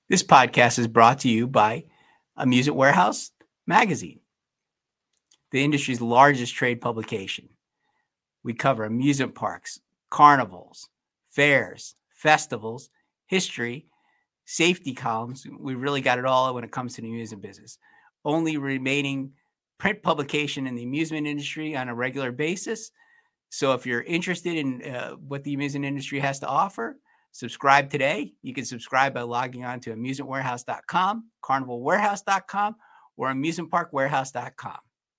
This podcast is brought to you by Amusement Warehouse Magazine, the industry's largest trade publication. We cover amusement parks, carnivals, fairs, festivals, history, safety columns. We really got it all when it comes to the amusement business. Only remaining print publication in the amusement industry on a regular basis. So if you're interested in what the amusement industry has to offer, subscribe today. You can subscribe by logging on to amusementwarehouse.com, carnivalwarehouse.com, or amusementparkwarehouse.com.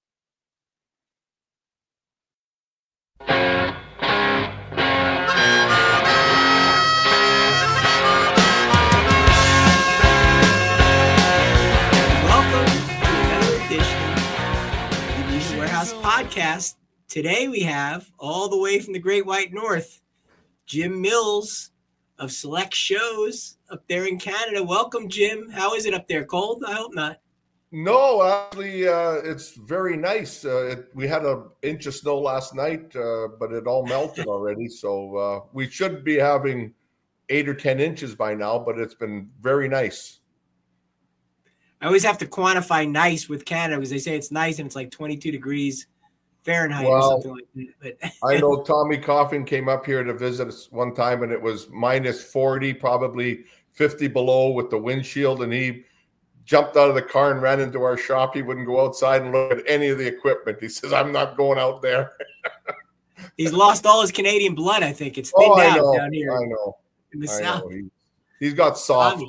Welcome to another edition of the Amusement Warehouse podcast. Today we have, all the way from the Great White North, Jim Mills of Select Shows up there in Canada. Welcome, Jim. How is it up there? Cold? I hope not. No, actually, it's very nice. We had an inch of snow last night, but it all melted already. So we should be having 8 or 10 inches by now, but it's been very nice. I always have to quantify nice with Canada because they say it's nice and it's like 22 degrees Fahrenheit or something like that. But I know Tommy Coffin came up here to visit us one time, and it was minus 40, probably 50 below with the windshield, and he jumped out of the car and ran into our shop. He wouldn't go outside and look at any of the equipment. He says, I'm not going out there. He's lost all his Canadian blood, I think. It's thinned out down here. I know. In the South. He's got soft.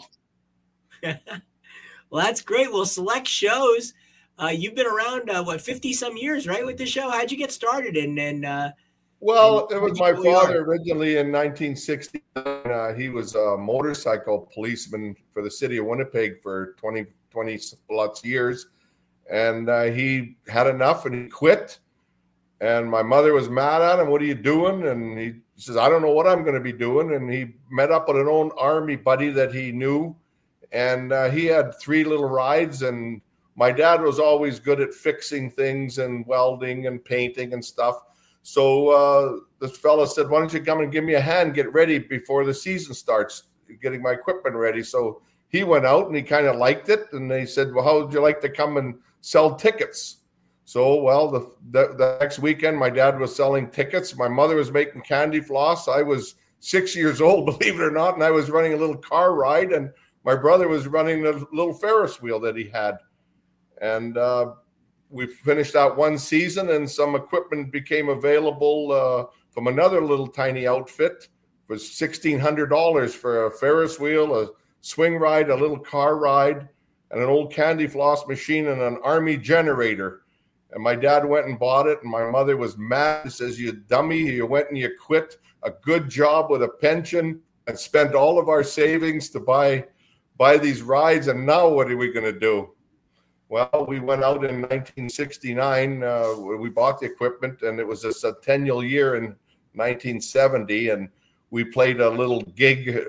Well, that's great. Well, Select Shows. You've been around, 50-some years, right, with the show? How'd you get started? Well, it was my father originally in 1960. He was a motorcycle policeman for the city of Winnipeg for 20 plus years. And he had enough and he quit. And my mother was mad at him. What are you doing? And he says, I don't know what I'm going to be doing. And he met up with an old army buddy that he knew. And he had 3 little rides. And my dad was always good at fixing things and welding and painting and stuff. So this fella said, why don't you come and give me a hand, get ready before the season starts, getting my equipment ready. So he went out and he kind of liked it. And they said, well, how would you like to come and sell tickets? So, well, the next weekend, my dad was selling tickets. My mother was making candy floss. I was 6 years old, believe it or not. And I was running a little car ride. And my brother was running a little Ferris wheel that he had. And we finished out one season, and some equipment became available from another little tiny outfit. It was $1,600 for a Ferris wheel, a swing ride, a little car ride, and an old candy floss machine and an army generator. And my dad went and bought it, and my mother was mad. She says, you dummy, you went and you quit a good job with a pension and spent all of our savings to buy these rides, and now what are we going to do? Well, we went out in 1969. We bought the equipment, and it was a centennial year in 1970. And we played a little gig at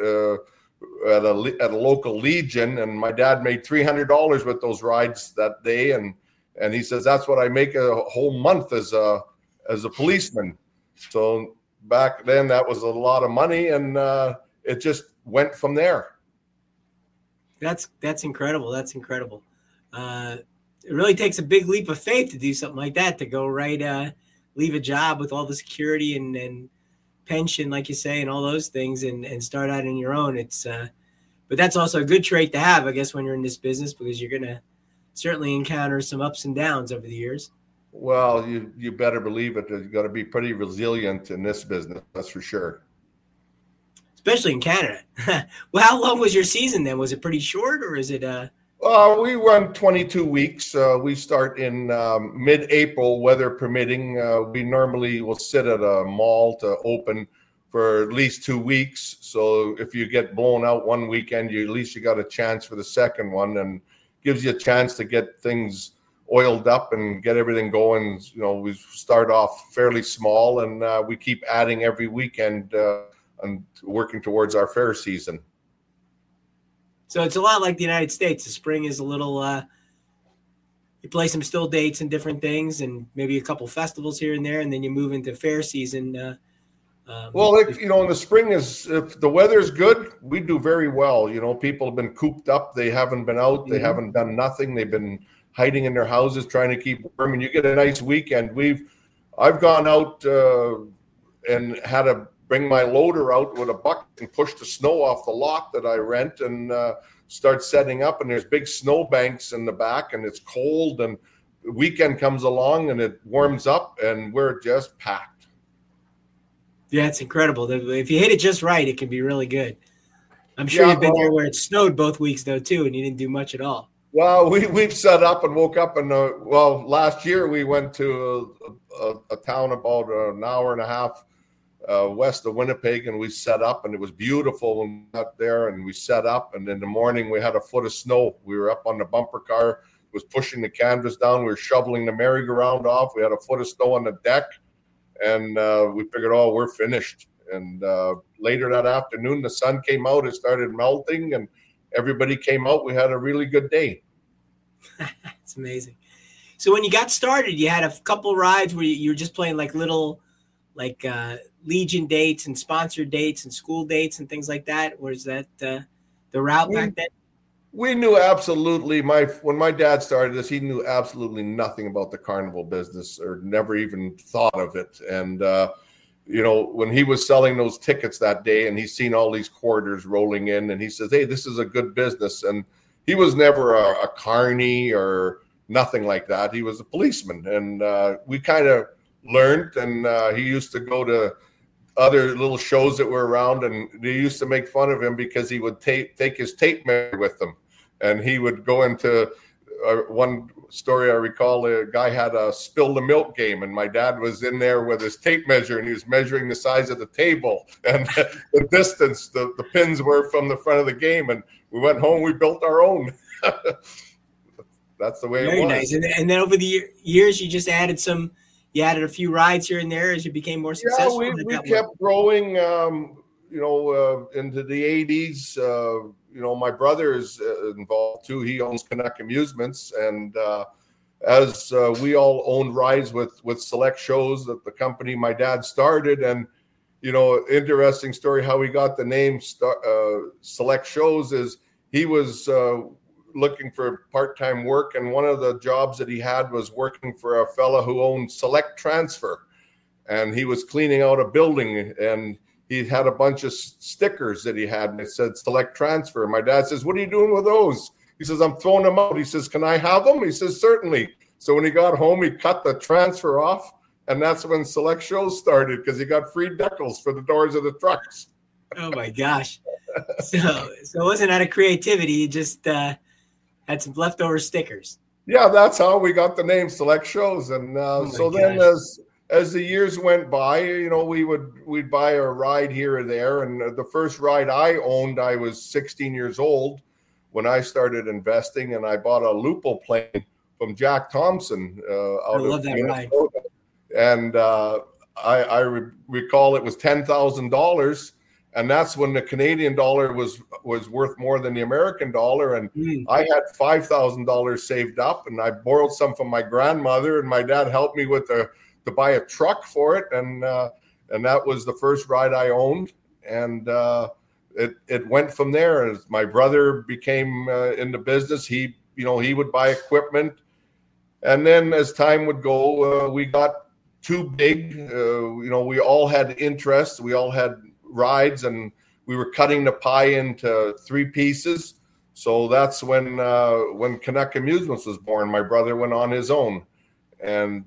a local Legion, and my dad made $300 with those rides that day. And he says that's what I make a whole month as a policeman. So back then, that was a lot of money, and it just went from there. That's incredible. That's incredible. It really takes a big leap of faith to do something like that, to go leave a job with all the security and pension, like you say, and all those things, and start out on your own. But that's also a good trait to have, I guess, when you're in this business, because you're going to certainly encounter some ups and downs over the years. Well, you better believe it. You've got to be pretty resilient in this business. That's for sure. Especially in Canada. Well, how long was your season then? Was it pretty short, or is it we run 22 weeks. We start in mid-April, weather permitting. We normally will sit at a mall to open for at least 2 weeks. So if you get blown out one weekend, at least you got a chance for the second one, and gives you a chance to get things oiled up and get everything going. You know, we start off fairly small, and we keep adding every weekend and working towards our fair season. So it's a lot like the United States. The spring is a little, you play some still dates and different things, and maybe a couple festivals here and there, and then you move into fair season Well, if in the spring if the weather's good, we do very well. People have been cooped up. They haven't been out. They haven't done nothing. They've been hiding in their houses trying to keep warm. And you get a nice weekend. I've gone out and had to bring my loader out with a bucket and push the snow off the lot that I rent and start setting up. And there's big snow banks in the back, and it's cold. And the weekend comes along and it warms up, and we're just packed. Yeah, it's incredible. If you hit it just right, it can be really good. I'm sure you've been there where it snowed both weeks, though, too, and you didn't do much at all. Well, we've set up and woke up, and last year we went to a town about an hour and a half west of Winnipeg, and we set up, and it was beautiful when we got there, and we set up, and in the morning we had a foot of snow. We were up on the bumper car, it was pushing the canvas down, we were shoveling the merry-go-round off, we had a foot of snow on the deck, and we figured, we're finished. And later that afternoon, the sun came out, it started melting, and everybody came out. We had a really good day. It's amazing. So when you got started, you had a couple rides where you were just playing little Legion dates and sponsored dates and school dates and things like that. Was that the route back then? We knew absolutely. When my dad started this, he knew absolutely nothing about the carnival business or never even thought of it. And when he was selling those tickets that day, and he's seen all these quarters rolling in, and he says, "Hey, this is a good business." And he was never a carny or nothing like that. He was a policeman, and we kind of learned. And he used to go to other little shows that were around, and they used to make fun of him because he would take his tape measure with him, and he would go into one story I recall. A guy had a spill the milk game, and my dad was in there with his tape measure, and he was measuring the size of the table and the distance the pins were from the front of the game. And we went home, we built our own. That's the way it was. Very nice. And then over the years, you just added you added a few rides here and there as you became more successful. Yeah, we kept growing, into the 80s. My brother is involved too. He owns Canuck Amusements. And as we all owned rides with Select Shows, that the company my dad started. And, interesting story how we got the name Select Shows is he was looking for part-time work, and one of the jobs that he had was working for a fella who owned Select Transfer, and he was cleaning out a building, and he had a bunch of stickers that he had, and it said Select Transfer. My dad says, "What are you doing with those?" He says, "I'm throwing them out." He says, "Can I have them?" He says, "Certainly." So when he got home, he cut the transfer off, and that's when Select Shows started, because he got free decals for the doors of the trucks. Oh my gosh. So it wasn't out of creativity, you just had some leftover stickers. Yeah, that's how we got the name Select Shows. And then as the years went by, we'd buy a ride here or there. And the first ride I owned, I was 16 years old when I started investing, and I bought a Lupo plane from Jack Thompson. I love that ride. And I recall it was $10,000. And that's when the Canadian dollar was worth more than the American dollar. And I had $5,000 saved up, and I borrowed some from my grandmother, and my dad helped me to buy a truck for it. And that was the first ride I owned. And it went from there. As my brother became in the business, he would buy equipment. And then as time would go, we got too big. We all had interests. We all had rides, and we were cutting the pie into 3 pieces. So that's when Canuck Amusements was born. My brother went on his own, and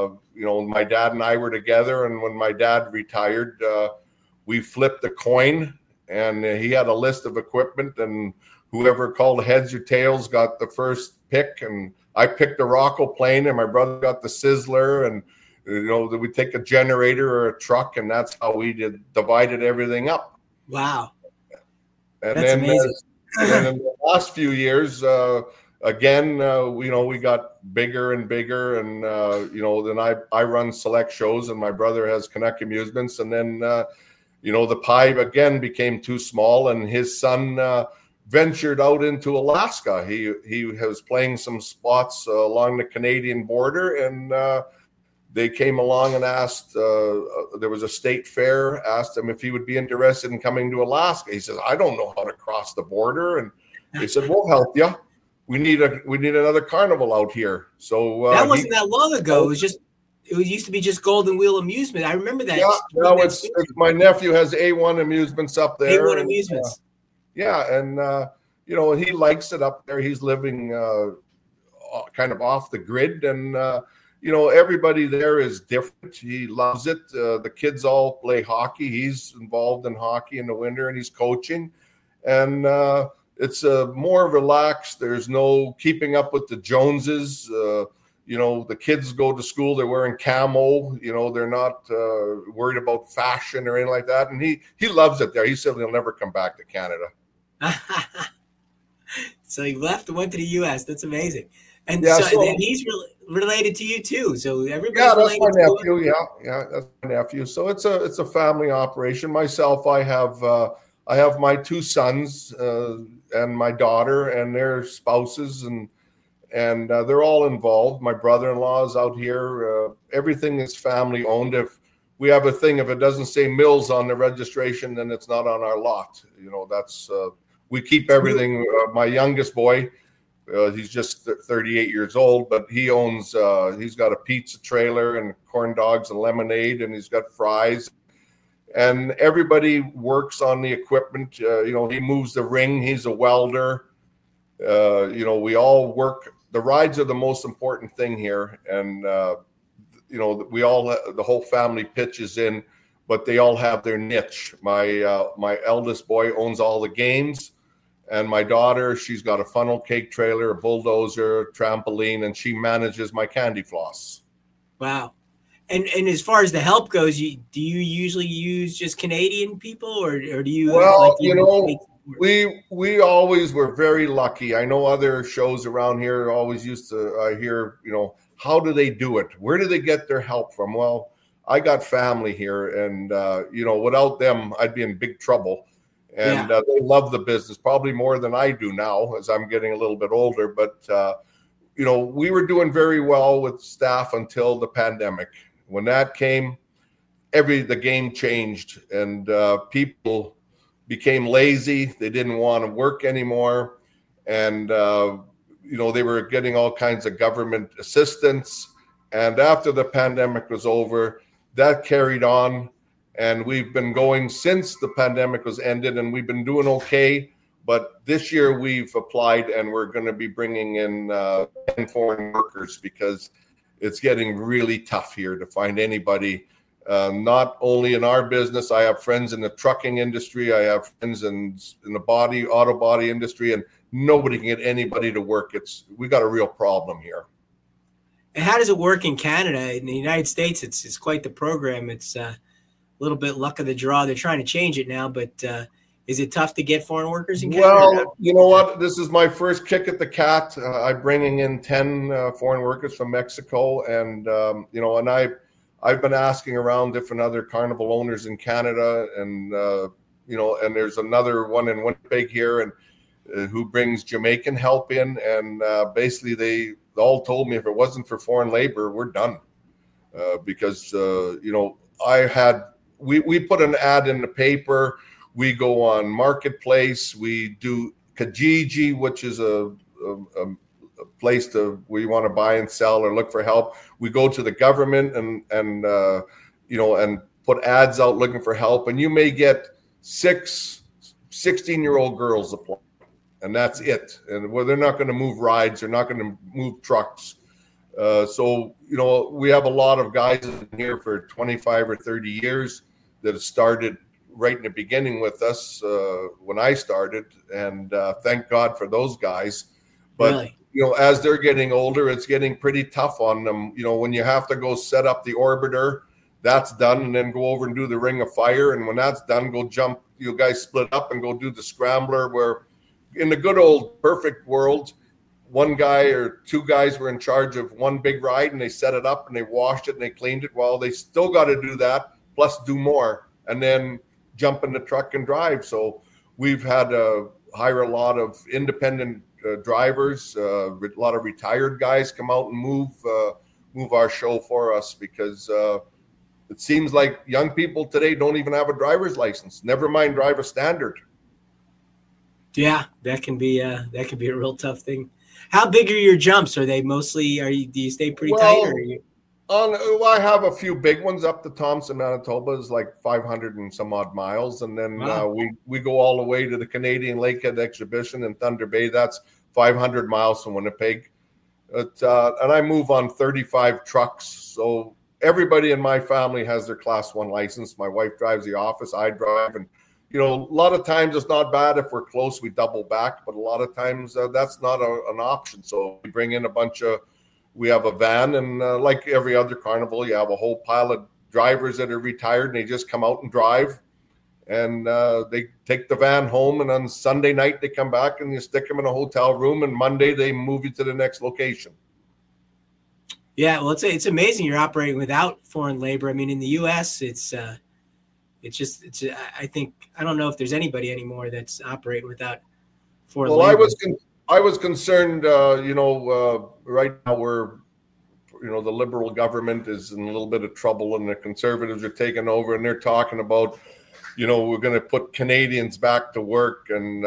my dad and I were together. And when my dad retired, we flipped a coin, and he had a list of equipment, and whoever called heads or tails got the first pick. And I picked the Rocco plane, and my brother got the Sizzler, and we take a generator or a truck, and that's how we divided everything up. Wow. And that's amazing. And in the last few years, again, we got bigger and bigger, and then I run Select Shows, and my brother has Canuck Amusements, and then the pie again became too small, and his son ventured out into Alaska. He was playing some spots along the Canadian border, and they came along and asked, there was a state fair, asked him if he would be interested in coming to Alaska. He says, I don't know how to cross the border. And they said, we'll help you. We need another carnival out here. So that wasn't that long ago. It used to be just Golden Wheel Amusement. I remember that. Yeah, now it's my nephew has A1 Amusements up there. A1 Amusements. And he likes it up there. He's living kind of off the grid, and everybody there is different. He loves it. The kids all play hockey. He's involved in hockey in the winter, and he's coaching. And it's more relaxed. There's no keeping up with the Joneses. The kids go to school. They're wearing camo. They're not worried about fashion or anything like that. And he loves it there. He said he'll never come back to Canada. So he left and went to the U.S. That's amazing. And yeah, then he's related to you too. So everybody's that's my nephew. Yeah, that's my nephew. So it's a family operation. Myself, I have my two sons and my daughter and their spouses, and they're all involved. My brother-in-law is out here. Everything is family owned. If we have a thing, if it doesn't say Mills on the registration, then it's not on our lot. That's we keep everything. My youngest boy. He's just 38 years old, but he owns, he's got a pizza trailer and corn dogs and lemonade, and he's got fries. And everybody works on the equipment. He moves the ring. He's a welder. We all work. The rides are the most important thing here. And, we all, the whole family pitches in, but they all have their niche. My eldest boy owns all the games. And my daughter, she's got a funnel cake trailer, a bulldozer, a trampoline, and she manages my candy floss. Wow. And as far as the help goes, do you usually use just Canadian people, or do you? Well, we always were very lucky. I know other shows around here always used to hear, how do they do it? Where do they get their help from? Well, I got family here, and without them, I'd be in big trouble. And they love the business probably more than I do now as I'm getting a little bit older. But, we were doing very well with staff until the pandemic. When that came, the game changed, and people became lazy. They didn't want to work anymore. And, they were getting all kinds of government assistance. And after the pandemic was over, that carried on. And we've been going since the pandemic was ended, and we've been doing okay. But this year we've applied, and we're going to be bringing in 10 foreign workers because it's getting really tough here to find anybody. Not only in our business, I have friends in the trucking industry. I have friends in the auto body industry, and nobody can get anybody to work. We got a real problem here. And how does it work in Canada? In the United States, it's quite the program. It's little bit luck of the draw. They're trying to change it now, but is it tough to get foreign workers in Canada? Well, you know what? This is my first kick at the cat. I'm bringing in 10 foreign workers from Mexico, and and I've been asking around different other carnival owners in Canada, and and there's another one in Winnipeg here, and who brings Jamaican help in, and basically they all told me if it wasn't for foreign labor, we're done, because We put an ad in the paper. We go on Marketplace. We do Kijiji, which is a place where you want to buy and sell or look for help. We go to the government and put ads out looking for help. And you may get 16-year-old girls apply, and that's it. And they're not going to move rides. They're not going to move trucks. So we have a lot of guys in here for 25 or 30 years that have started right in the beginning with us when I started, and thank God for those guys. But really? As they're getting older, it's getting pretty tough on them. When you have to go set up the orbiter, that's done, and then go over and do the Ring of Fire, and when that's done, go jump. You guys split up and go do the Scrambler. Where in the good old perfect world, one guy or two guys were in charge of one big ride, and they set it up and they washed it and they cleaned it. Well, they still got to do that, plus do more, and then jump in the truck and drive. So we've had to hire a lot of independent drivers, a lot of retired guys come out and move move our show for us, because it seems like young people today don't even have a driver's license, never mind drive a standard. Yeah, that can be a real tough thing. How big are your jumps? Are they mostly, do you stay pretty tight, or are you? I have a few big ones up to Thompson, Manitoba, is like 500 and some odd miles. And then Wow. we go all the way to the Canadian Lakehead Exhibition in Thunder Bay. That's 500 miles from Winnipeg. And I move on 35 trucks. So everybody in my family has their Class 1 license. My wife drives the office, I drive. And, a lot of times it's not bad if we're close, we double back. But a lot of times that's not an option. So we bring in we have a van, and like every other carnival, you have a whole pile of drivers that are retired, and they just come out and drive. And they take the van home, and on Sunday night they come back and you stick them in a hotel room, and Monday they move you to the next location. Yeah, well, it's amazing you're operating without foreign labor. I mean, in the U.S., I think, I don't know if there's anybody anymore that's operating without foreign labor. I was concerned, right now the Liberal government is in a little bit of trouble, and the Conservatives are taking over, and they're talking about, we're going to put Canadians back to work. And,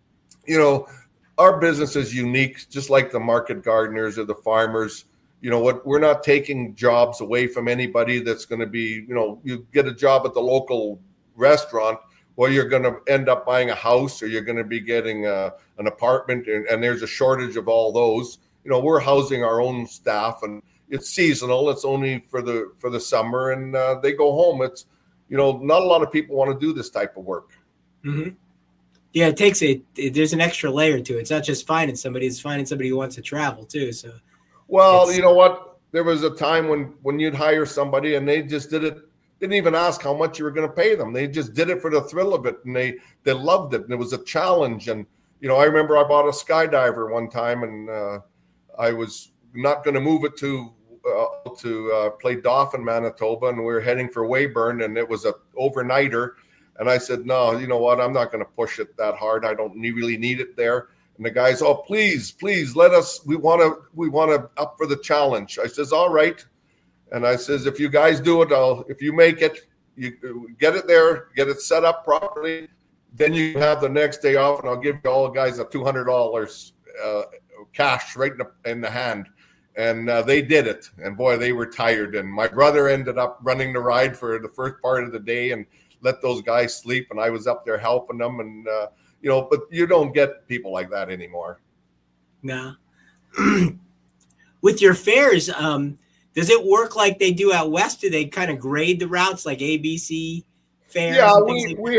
our business is unique, just like the market gardeners or the farmers. We're not taking jobs away from anybody that's going to be, you get a job at the local restaurant, well, you're going to end up buying a house, or you're going to be getting an apartment, and there's a shortage of all those. We're housing our own staff, and it's seasonal. It's only for the summer, and they go home. It's, not a lot of people want to do this type of work. Mm-hmm. Yeah, there's an extra layer to it. It's not just finding somebody; it's finding somebody who wants to travel too. So, well, you know what? There was a time when you'd hire somebody and they just didn't even ask how much you were going to pay them. They just did it for the thrill of it, and they loved it, and it was a challenge. And I remember I bought a skydiver one time, and I was not going to move it to play Dauphin, Manitoba, and we were heading for Weyburn, and it was a overnighter. And I said, no, you know what? I'm not going to push it that hard. I don't really need it there. And the guys, oh, please, let us. We want to up for the challenge. I says, all right. And I says, if you guys do it, if you make it, you get it there, get it set up properly, then you have the next day off, and I'll give you all the guys a $200 cash right in the hand. And they did it. And boy, they were tired. And my brother ended up running the ride for the first part of the day and let those guys sleep. And I was up there helping them. And, but you don't get people like that anymore. No. With your fares, does it work like they do out west? Do they kind of grade the routes like ABC fares? Yeah, we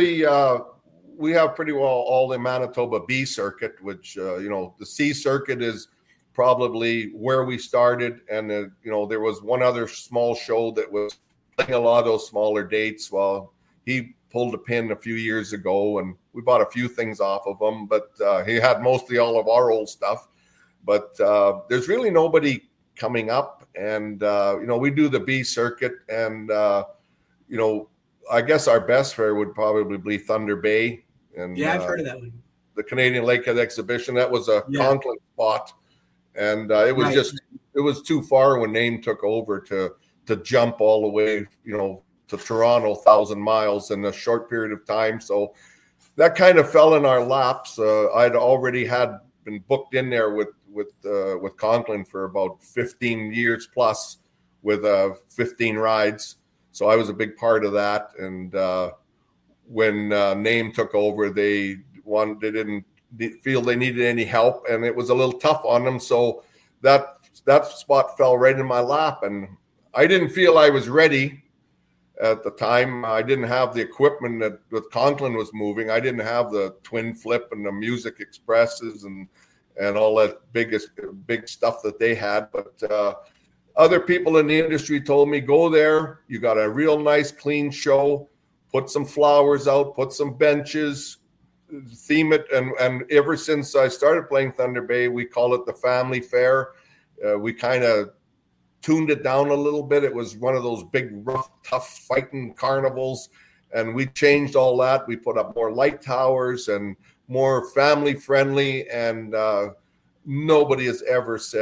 have pretty well all the Manitoba B circuit, which, the C circuit is probably where we started. And, there was one other small show that was playing a lot of those smaller dates. Well, he pulled a pin a few years ago, and we bought a few things off of him, but he had mostly all of our old stuff. But there's really nobody coming up. And, we do the B circuit, and, I guess our best fare would probably be Thunder Bay. And yeah, I've heard of that one. The Canadian Lakehead Exhibition, that was a Conklin spot. And it was it was too far when Name took over to jump all the way, to Toronto, 1,000 miles in a short period of time. So that kind of fell in our laps. I'd already been booked in there with Conklin for about 15 years plus, with 15 rides. So I was a big part of that. And when Name took over, they didn't feel they needed any help, and it was a little tough on them. So that spot fell right in my lap, and I didn't feel I was ready at the time. I didn't have the equipment that Conklin was moving. I didn't have the twin flip and the Music Expresses and all that big stuff that they had. But other people in the industry told me, go there. You got a real nice, clean show. Put some flowers out, put some benches, theme it. And ever since I started playing Thunder Bay, we call it the family fair. We kind of tuned it down a little bit. It was one of those big, rough, tough fighting carnivals. And we changed all that. We put up more light towers and more family friendly. And nobody has ever said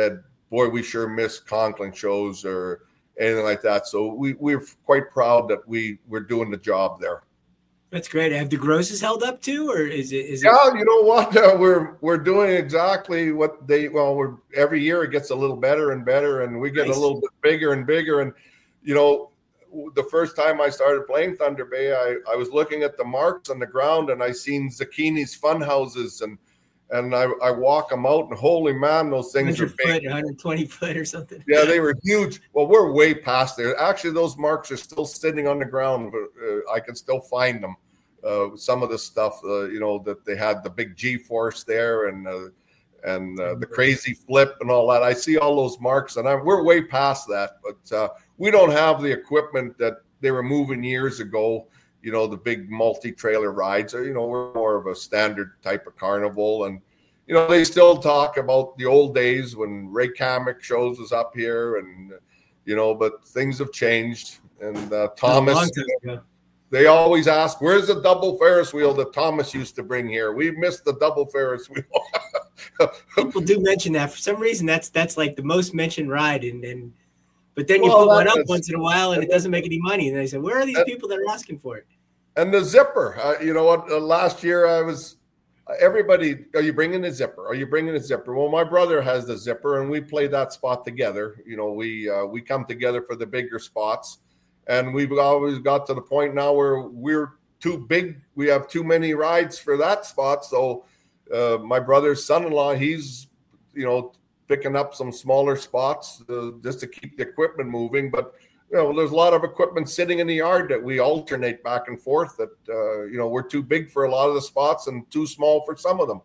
boy, we sure miss Conklin shows or anything like that. So we're quite proud that we're doing the job there. That's great. Have the grosses held up too, or is it? Yeah, you know what? We're doing exactly what we're every year it gets a little better and better, and we get a little bit bigger and bigger. And you know, the first time I started playing Thunder Bay, I was looking at the marks on the ground, and I seen Zucchini's Fun Houses, and I walk them out, and holy man, those things are big. 120 foot or something. Yeah, they were huge. Well, we're way past there. Actually, those marks are still sitting on the ground. I can still find them. Some of the stuff, you know, that they had the big G-force there and the crazy flip and all that. I see all those marks, and we're way past that. But we don't have the equipment that they were moving years ago. You know, the big multi-trailer rides. You know, we're more of a standard type of carnival, and you know, they still talk about the old days when Ray Kamek shows us up here, and you know, but things have changed. And Thomas. They always ask, where's the double Ferris wheel that Thomas used to bring here? We missed the double Ferris wheel. People do mention that. For some reason, that's like the most mentioned ride. But then you put one up once in a while and it doesn't make any money. And they say, where are these people that are asking for it? And the zipper. You know what? Last year everybody, are you bringing a zipper? Are you bringing a zipper? Well, my brother has the zipper and we play that spot together. You know, we come together for the bigger spots. And we've always got to the point now where we're too big. We have too many rides for that spot. So my brother's son-in-law, he's, you know, picking up some smaller spots just to keep the equipment moving. But, you know, there's a lot of equipment sitting in the yard that we alternate back and forth that, you know, we're too big for a lot of the spots and too small for some of them.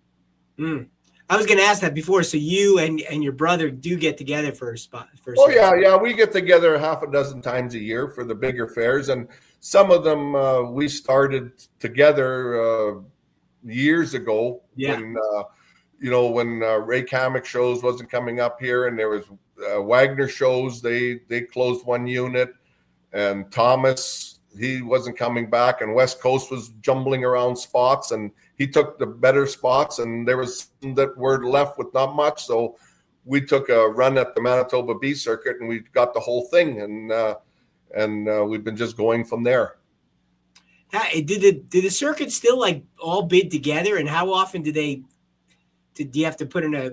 I was going to ask that before. So you and your brother do get together for a spot. Yeah. We get together half a dozen times a year for the bigger fairs. And some of them we started together years ago. Yeah. When, you know, when Ray Kamek shows wasn't coming up here and there was Wagner shows, they closed one unit. And Thomas, he wasn't coming back. And West Coast was jumbling around spots. And he took the better spots, and there was some that were left with not much. So we took a run at the Manitoba B circuit, and we got the whole thing, and we've been just going from there. Did the circuit still like all bid together, and how often do you have to put in a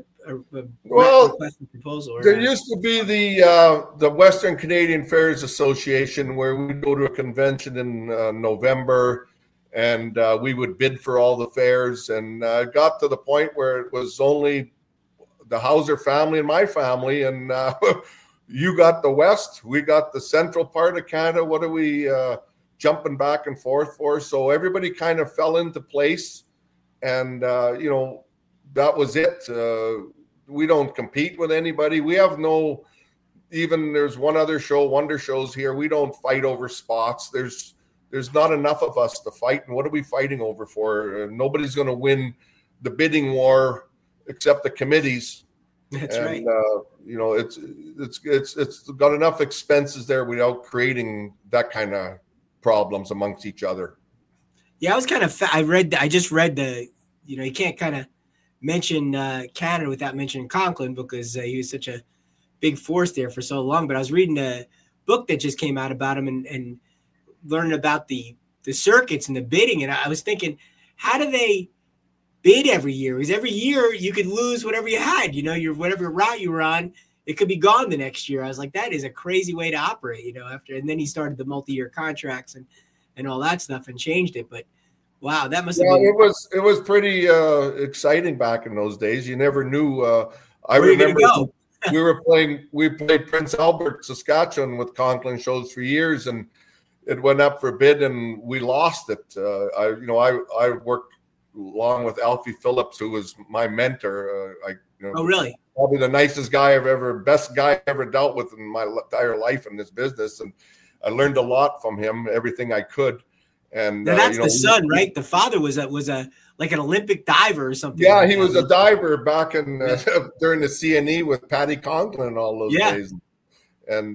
proposal? There used to be the Western Canadian Fairs Association where we go to a convention in November. And we would bid for all the fairs, and got to the point where it was only the Hauser family and my family, and you got the West, we got the central part of Canada. What are we jumping back and forth for? So everybody kind of fell into place, and you know, that was it. We don't compete with anybody. We have there's one other show, Wonder Shows here. We don't fight over spots. There's not enough of us to fight. And what are we fighting over for? Nobody's going to win the bidding war except the committees. That's right. You know, it's got enough expenses there without creating that kind of problems amongst each other. Yeah, I was kind of, I just read you know, you can't kind of mention Canada without mentioning Conklin because he was such a big force there for so long. But I was reading a book that just came out about him and learning about the circuits and the bidding. And I was thinking, how do they bid every year? Because every year you could lose whatever you had, you know, whatever route you were on, it could be gone the next year. I was like, that is a crazy way to operate, you know, and then he started the multi-year contracts and all that stuff and changed it. But wow, that must have been. It was pretty exciting back in those days. You never knew. I remember we played Prince Albert, Saskatchewan with Conklin shows for years, and it went up for bid and we lost it. I worked along with Alfie Phillips, who was my mentor. Oh, really? Probably the nicest guy best guy I ever dealt with in my entire life in this business. And I learned a lot from him, everything I could. And now that's the son, right? The father was like an Olympic diver or something. Yeah, he was a diver back in during the CNE with Patty Conklin and all those days. And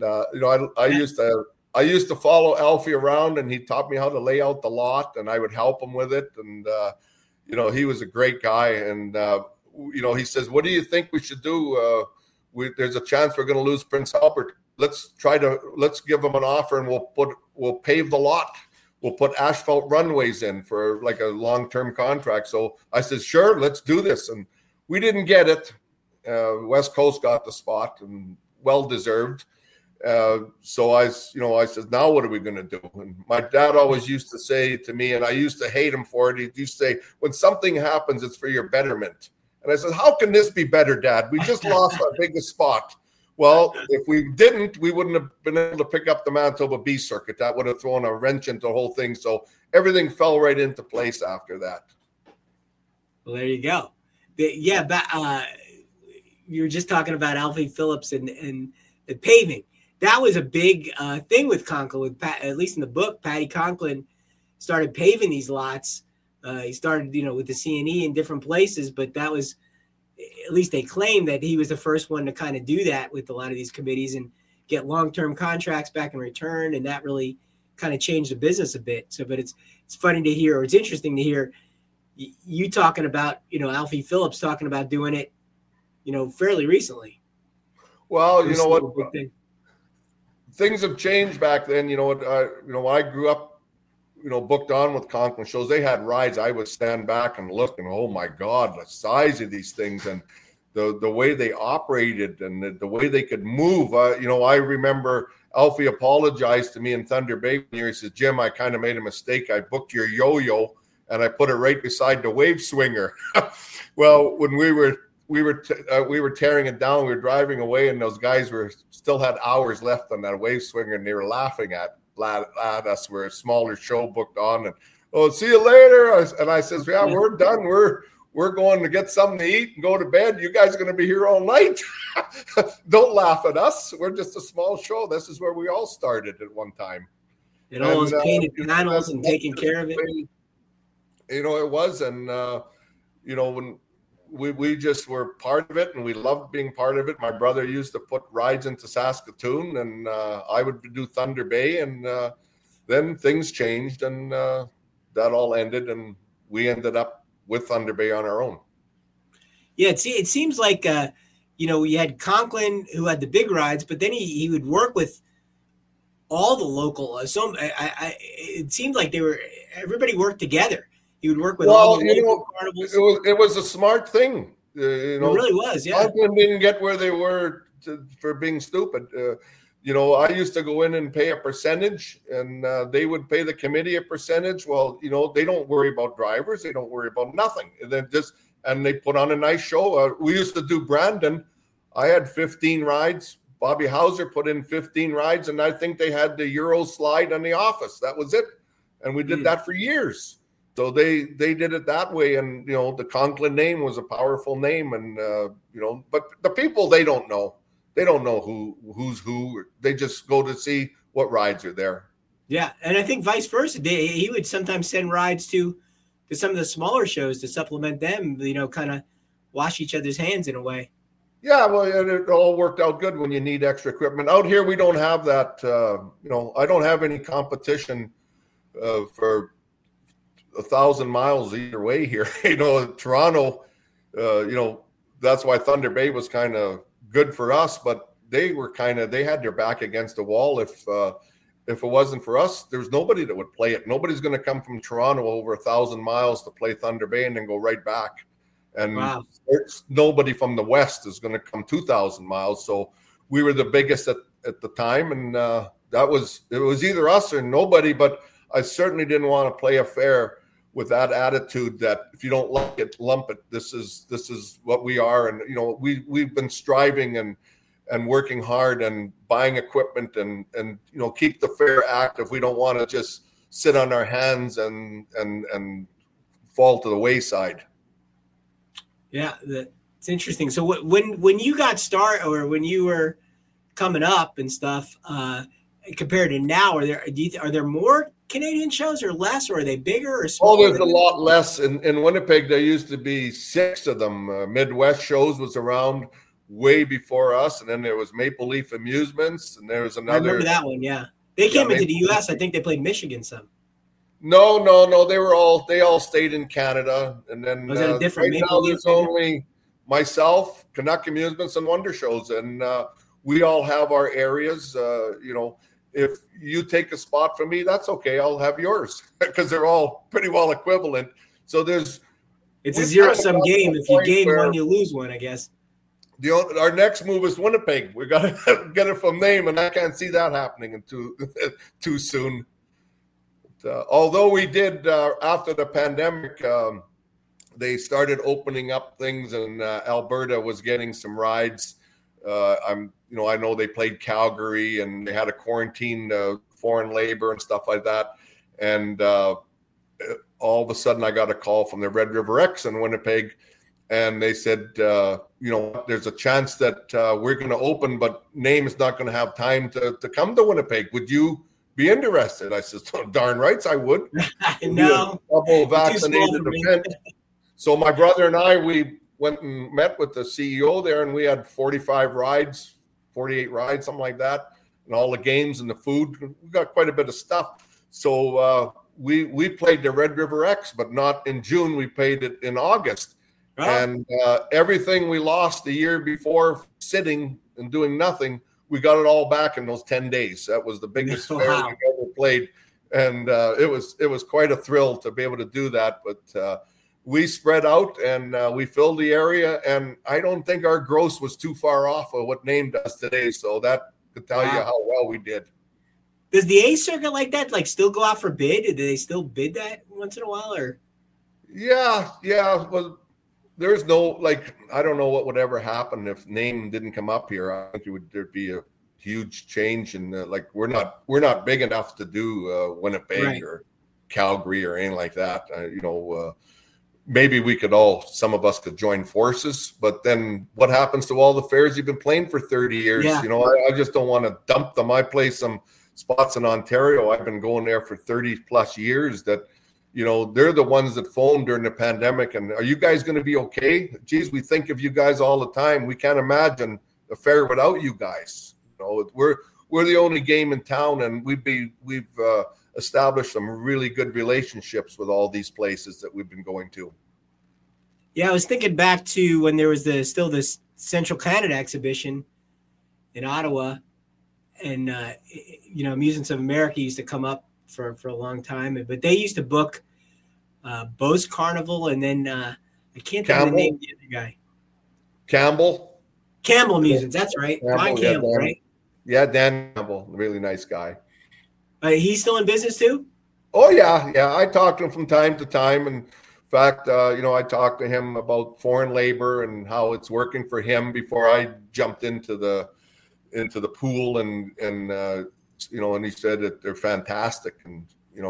I used to follow Alfie around, and he taught me how to lay out the lot, and I would help him with it. And he was a great guy. And he says, "What do you think we should do there's a chance we're going to lose Prince Albert. Let's give them an offer, and we'll pave the lot. We'll put asphalt runways in for like a long-term contract. So I said, sure, let's do this. And we didn't get it. West Coast got the spot, and well-deserved. So I said, now what are we going to do? And my dad always used to say to me, and I used to hate him for it, he used to say, when something happens, it's for your betterment. And I said, how can this be better, Dad? We just lost our biggest spot. Well, if we didn't, we wouldn't have been able to pick up the Manitoba B circuit. That would have thrown a wrench into the whole thing. So everything fell right into place after that. Well, there you go. You were just talking about Alfie Phillips and the paving. That was a big thing with Conklin. With at least in the book, Patty Conklin started paving these lots. He started, with the C&E in different places, but that was, at least they claim that he was the first one to kind of do that with a lot of these committees and get long-term contracts back in return. And that really kind of changed the business a bit. So, but it's funny to hear, or it's interesting to hear you talking about, Alfie Phillips talking about doing it, fairly recently. Well, you know what, things have changed back then. When I grew up, booked on with Conklin shows, they had rides. I would stand back and look and, oh my God, the size of these things and the way they operated and the way they could move. I remember Alfie apologized to me in Thunder Bay one year. He says, Jim, I kind of made a mistake. I booked your yo-yo and I put it right beside the wave swinger. Well, when we were tearing it down, we were driving away, and those guys still had hours left on that wave swinger, and they were laughing at us. We're a smaller show booked on, and see you later. And I says, yeah, we're done. We're going to get something to eat and go to bed. You guys are going to be here all night. Don't laugh at us. We're just a small show. This is where we all started at one time. And all those painted panels and taking care of it. It was, and when we just were part of it, and we loved being part of it. My brother used to put rides into Saskatoon, and I would do Thunder Bay, and then things changed, and that all ended, and we ended up with Thunder Bay on our own. Yeah, it seems like we had Conklin who had the big rides, but then he would work with all the local. It seemed like everybody worked together. He would work with all the local carnivals. It was a smart thing. It really was, yeah. Conklin didn't get where they were for being stupid. I used to go in and pay a percentage, and they would pay the committee a percentage. Well, they don't worry about drivers. They don't worry about nothing. And they put on a nice show. We used to do Brandon. I had 15 rides. Bobby Hauser put in 15 rides, and I think they had the Euro slide on the office. That was it. And we did that for years. So they did it that way, and the Conklin name was a powerful name, and but the people, they don't know who's who. They just go to see what rides are there. Yeah, and I think vice versa. He would sometimes send rides to some of the smaller shows to supplement them. Kind of wash each other's hands in a way. Yeah, well, it all worked out good when you need extra equipment. Out here, we don't have that. I don't have any competition for 1,000 miles either way here. Toronto, that's why Thunder Bay was kind of good for us, but they had their back against the wall. If it wasn't for us, there's nobody that would play it. Nobody's going to come from Toronto over 1,000 miles to play Thunder Bay and then go right back. And nobody from the West is going to come 2,000 miles. So we were the biggest at the time, and it was either us or nobody. But I certainly didn't want to play a fair with that attitude that if you don't like it, lump it. This is what we are, and we've been striving and working hard and buying equipment and keep the fair active. We don't want to just sit on our hands and fall to the wayside. Yeah, it's interesting. So when you got started, or when you were coming up and stuff, compared to now, are there more Canadian shows or less, or are they bigger or smaller? Oh, there's a lot less. In Winnipeg, there used to be 6 of them. Midwest Shows was around way before us, and then there was Maple Leaf Amusements, and there was another. I remember that one, yeah. They came into the U.S. I think they played Michigan some. No. They all stayed in Canada, and then was it a different? Right now, myself, Canuck Amusements, and Wonder Shows, and we all have our areas. If you take a spot from me, that's okay. I'll have yours because they're all pretty well equivalent. So it's a zero-sum game. If you gain one, you lose one, I guess. Our next move is Winnipeg. We got to get it from them, and I can't see that happening too soon. Although we did after the pandemic, they started opening up things, and Alberta was getting some rides. I know they played Calgary, and they had to quarantine foreign labor and stuff like that. And all of a sudden, I got a call from the Red River X in Winnipeg, and they said, there's a chance that we're going to open, but Name is not going to have time to come to Winnipeg. Would you be interested? I said, oh, darn rights, I would. No. Double vaccinated event. So my brother and I, we went and met with the CEO there, and we had 48 rides, something like that, and all the games and the food. We got quite a bit of stuff. So we played the Red River X, but not in June. We played it in August. Oh. And everything we lost the year before sitting and doing nothing, we got it all back in those 10 days. That was the biggest fair we've ever played. And it was quite a thrill to be able to do that. But we spread out, and we filled the area, and I don't think our gross was too far off of what Name does today. So that could tell you how well we did. Does the A circuit like that still go out for bid? Do they still bid that once in a while, or? Yeah. Well, there's no, I don't know what would ever happen if Name didn't come up here. I think there'd be a huge change in we're not big enough to do Winnipeg or Calgary or anything like that. Maybe some of us could join forces, but then what happens to all the fairs you've been playing for 30 years? Yeah. I just don't want to dump them. I play some spots in Ontario. I've been going there for 30 plus years that, they're the ones that phoned during the pandemic. And are you guys going to be okay? Geez, we think of you guys all the time. We can't imagine the fair without you guys. We're the only game in town, and we've established some really good relationships with all these places that we've been going to. Yeah, I was thinking back to when there was still this Central Canada exhibition in Ottawa, and Amusements of America used to come up for a long time, but they used to book Beauce Carnival, and then I can't think of the name of the other guy. Campbell Amusements, that's right. Brian Campbell, right? Yeah, Dan Campbell, really nice guy. He's still in business too? Oh, yeah. I talk to him from time to time. And in fact, I talked to him about foreign labor and how it's working for him before I jumped into the pool and he said that they're fantastic. And,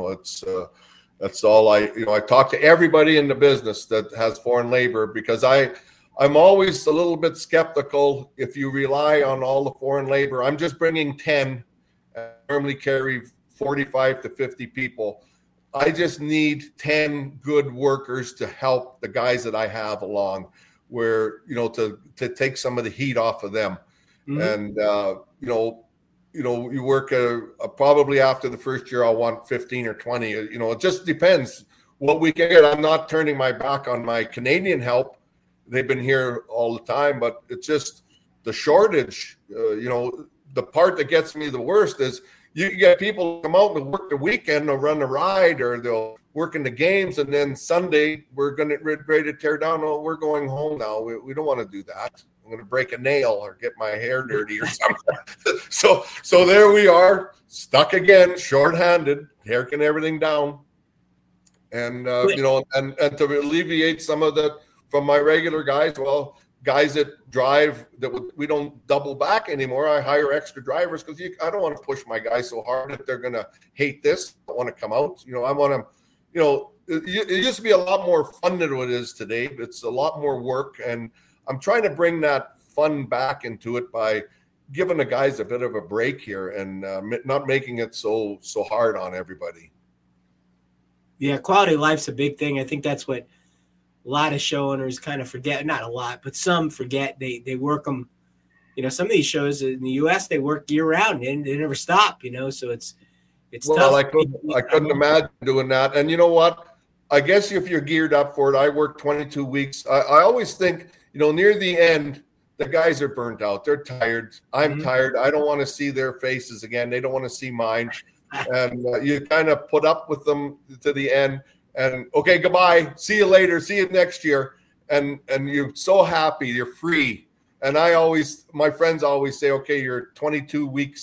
that's all I talk to everybody in the business that has foreign labor, because I'm always a little bit skeptical if you rely on all the foreign labor. I'm just bringing 10. I normally carry 45 to 50 people. I just need 10 good workers to help the guys that I have along, where, to take some of the heat off of them. Mm-hmm. And, you work probably after the first year, I'll want 15 or 20, it just depends what we can get. I'm not turning my back on my Canadian help. They've been here all the time, but it's just the shortage. The part that gets me the worst is you can get people come out and work the weekend, they'll run a ride or they'll work in the games, and then Sunday we're going to ready to tear down. Oh, we're going home now. We don't want to do that. I'm going to break a nail or get my hair dirty or something. So there we are, stuck again, shorthanded, tearing everything down. And and to alleviate some of that from my regular guys, guys that drive that we don't double back anymore. I hire extra drivers because I don't want to push my guys so hard that they're going to hate this. I want to come out. I want them. It used to be a lot more fun than it is today. It's a lot more work, and I'm trying to bring that fun back into it by giving the guys a bit of a break here and not making it so hard on everybody. Yeah, quality of life's a big thing. I think that's what a lot of show owners kind of forget. Not a lot, but some forget. They work them. Some of these shows in the U.S., they work year round and they never stop. So it's tough. I couldn't imagine doing that. And you know what? I guess if you're geared up for it, I work 22 weeks. I always think near the end, the guys are burnt out. They're tired. I'm tired. I don't want to see their faces again. They don't want to see mine. And you kind of put up with them to the end. And okay, goodbye. See you later. See you next year. And you're so happy. You're free. And my friends always say, okay, your 22-week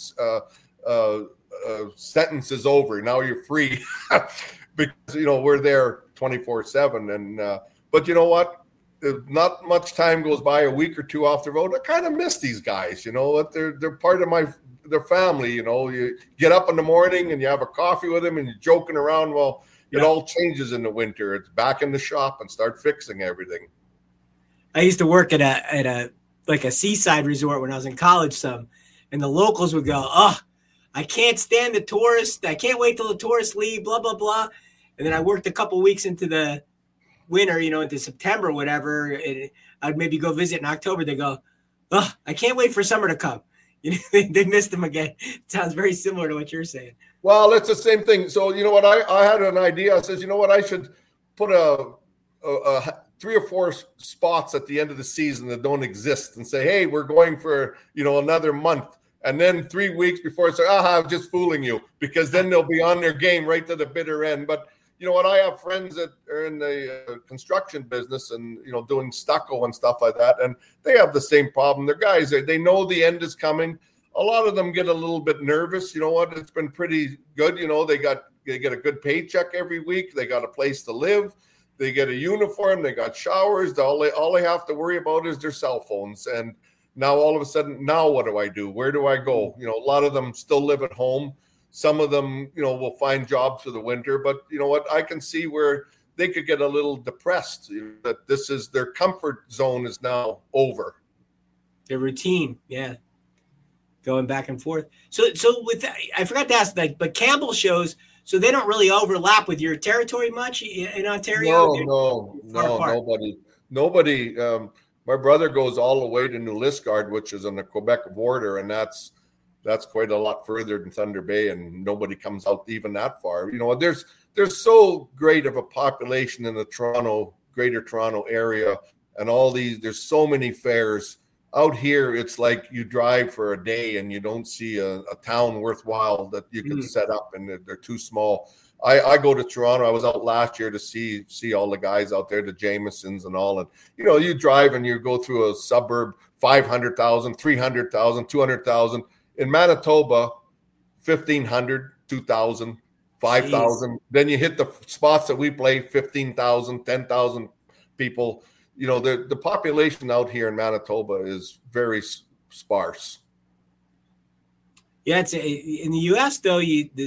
sentence is over. Now you're free because we're there 24/7. And but you know what? Not much time goes by, a week or two off the road. I kind of miss these guys. They're part of their family. You get up in the morning and you have a coffee with them and you're joking around. Well, it all changes in the winter. It's back in the shop and start fixing everything. I used to work at a seaside resort when I was in college and the locals would go, "Oh, I can't stand the tourists. I can't wait till the tourists leave, blah, blah, blah." And then I worked a couple weeks into the winter, into September, whatever. And I'd maybe go visit in October. They go, "Oh, I can't wait for summer to come." They missed them again. It sounds very similar to what you're saying. Well, it's the same thing. So, you know what? I had an idea. I says, you know what? I should put a 3 or 4 spots at the end of the season that don't exist and say, hey, we're going for, another month. And then 3 weeks before I say, I'm just fooling you, because then they'll be on their game right to the bitter end. But you know what? I have friends that are in the construction business and, doing stucco and stuff like that. And they have the same problem. They're guys, they know the end is coming. A lot of them get a little bit nervous. You know what? It's been pretty good. They get a good paycheck every week. They got a place to live. They get a uniform. They got showers. All they have to worry about is their cell phones. And now all of a sudden, now what do I do? Where do I go? A lot of them still live at home. Some of them, will find jobs for the winter. But you know what? I can see where they could get a little depressed, that this is their comfort zone is now over. Their routine, yeah. Going back and forth. So with that, I forgot to ask, but Campbell shows, so they don't really overlap with your territory much in Ontario? No, nobody. My brother goes all the way to New Liskeard, which is on the Quebec border, and that's quite a lot further than Thunder Bay, and nobody comes out even that far. There's so great of a population in the Greater Toronto area, and there's so many fairs. Out here, it's like you drive for a day and you don't see a town worthwhile that you can set up, and they're too small. I go to Toronto. I was out last year to see all the guys out there, the Jamesons and all. And, you drive and you go through a suburb, 500,000, 300,000, 200,000. In Manitoba, 1,500, 2,000, 5,000. Then you hit the spots that we play, 15,000, 10,000 people. The population out here in Manitoba is very sparse. Yeah, in the U.S. though,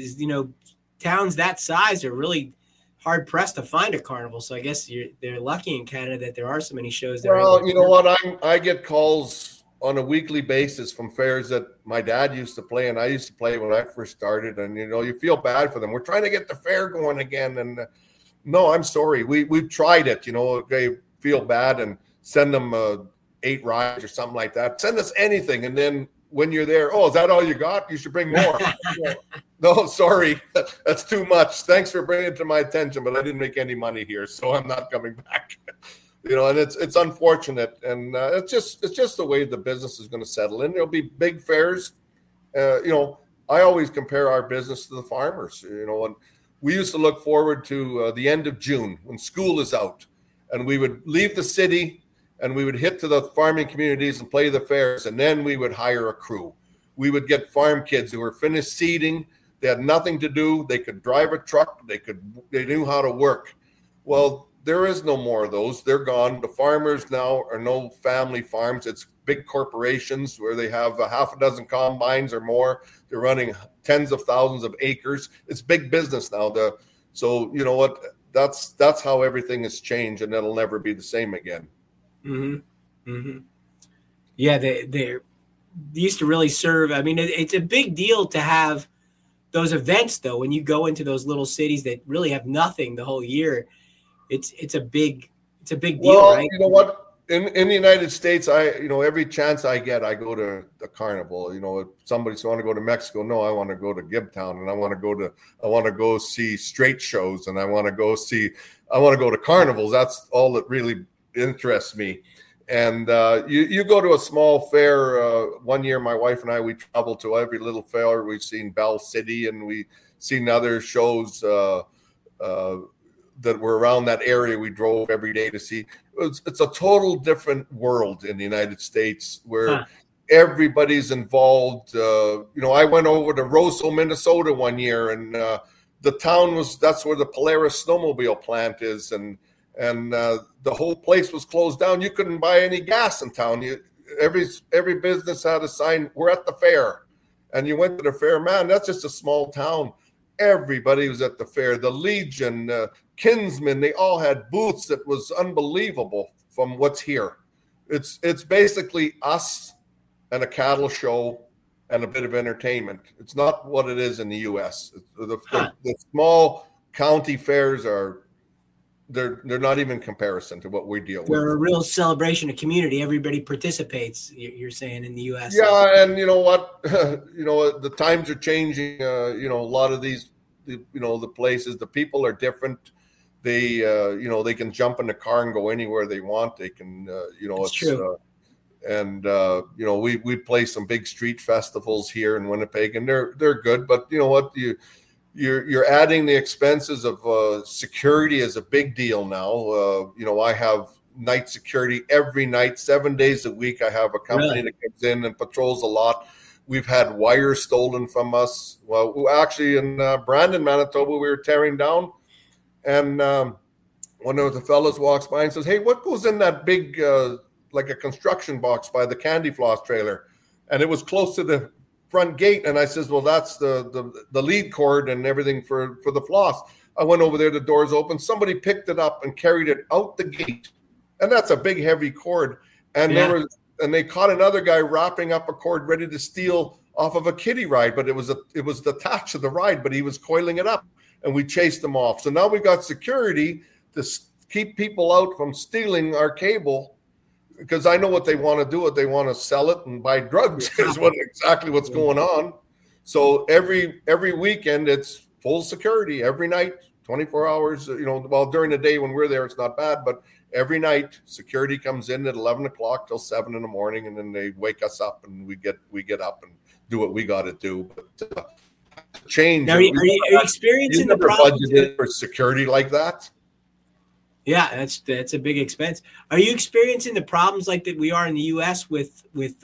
towns that size are really hard pressed to find a carnival. So I guess they're lucky in Canada that there are so many shows. Well, you know what? I get calls on a weekly basis from fairs that my dad used to play and I used to play when I first started, and you feel bad for them. We're trying to get the fair going again, and no, I'm sorry. We've tried it. They feel bad and send them 8 rides or something like that. Send us anything. And then when you're there, is that all you got? You should bring more. No, sorry. That's too much. Thanks for bringing it to my attention, but I didn't make any money here, so I'm not coming back. And it's unfortunate. And it's just the way the business is going to settle in. There'll be big fairs. I always compare our business to the farmers. And we used to look forward to the end of June when school is out. And we would leave the city and we would hit to the farming communities and play the fairs. And then we would hire a crew. We would get farm kids who were finished seeding. They had nothing to do. They could drive a truck. They knew how to work. Well, there is no more of those. They're gone. The farmers now are no family farms. It's big corporations where they have a half a dozen combines or more. They're running tens of thousands of acres. It's big business now. So you know what? That's how everything has changed, and it'll never be the same again. Mm-hmm. Mm-hmm. Yeah, they used to really serve. I mean, it's a big deal to have those events, though. When you go into those little cities that really have nothing the whole year, it's a big deal, well, right? You know what? In the United States, every chance I get, I go to the carnival. If somebody's want to go to Mexico, no, I want to go to Gibtown, and I want to go see straight shows, and I want to go to carnivals. That's all that really interests me. And you go to a small fair. One year, my wife and I, we traveled to every little fair. We've seen Bell City, and we've seen other shows that were around that area. We drove every day to see. It's a total different world in the United States where everybody's involved. I went over to Roseau, Minnesota one year, and the town that's where the Polaris snowmobile plant is, and the whole place was closed down. You couldn't buy any gas in town. Every business had a sign, "We're at the fair," and you went to the fair. Man, that's just a small town. Everybody was at the fair. The Legion, Kinsman, they all had booths that was unbelievable from what's here. It's basically us and a cattle show and a bit of entertainment. It's not what it is in the U.S. The small county fairs they're not even comparison to what we deal with. They're a real celebration of community. Everybody participates, you're saying, in the U.S. Yeah, and you know what? The times are changing. A lot of these, the places, the people are different. They, they can jump in the car and go anywhere they want. They can, it's true. We play some big street festivals here in Winnipeg, and they're good. But you know what? You're adding the expenses of security is a big deal now. I have night security every night, 7 days a week. I have a company that comes in and patrols a lot. We've had wires stolen from us. Well, actually, in Brandon, Manitoba, we were tearing down, and one of the fellows walks by and says, "Hey, what goes in that big, like a construction box by the Candy Floss trailer?" And it was close to the front gate, and I says, "Well, that's the lead cord and everything for the floss." I went over there, the doors open, somebody picked it up and carried it out the gate, and that's a big heavy cord. And they caught another guy wrapping up a cord ready to steal off of a kiddie ride, but it was attached to the ride, but he was coiling it up, and we chased him off. So now we got security to keep people out from stealing our cable, because I know what they want to do. They want to sell it and buy drugs is exactly what's going on. So every weekend it's full security every night, 24 hours. During the day when we're there, it's not bad, but every night security comes in at 11 o'clock till 7 in the morning, and then they wake us up and we get up and do what we got to do. But change. Now, are you experiencing the problem budgeted for security like that? Yeah, that's a big expense. Are you experiencing the problems like that we are in the U.S. with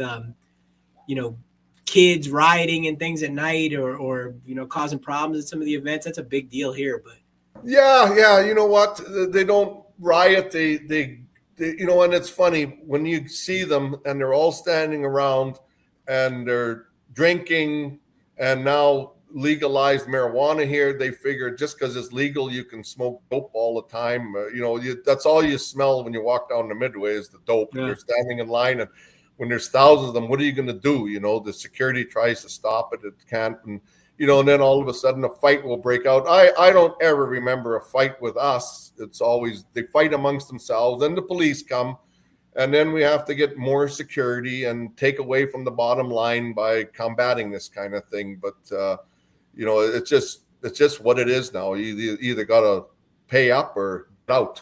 kids rioting and things at night, or causing problems at some of the events? That's a big deal here. But yeah, you know what? They don't riot. They and it's funny when you see them and they're all standing around and they're drinking, and now legalized marijuana here. They figure just because it's legal, you can smoke dope all the time. That's all you smell when you walk down the Midway is the dope. Yeah. You're standing in line, and when there's thousands of them, what are you going to do? The security tries to stop it. It can't. And then all of a sudden a fight will break out. I don't ever remember a fight with us. It's always they fight amongst themselves, then the police come, and then we have to get more security and take away from the bottom line by combating this kind of thing. But it's just what it is now. You either got to pay up or out.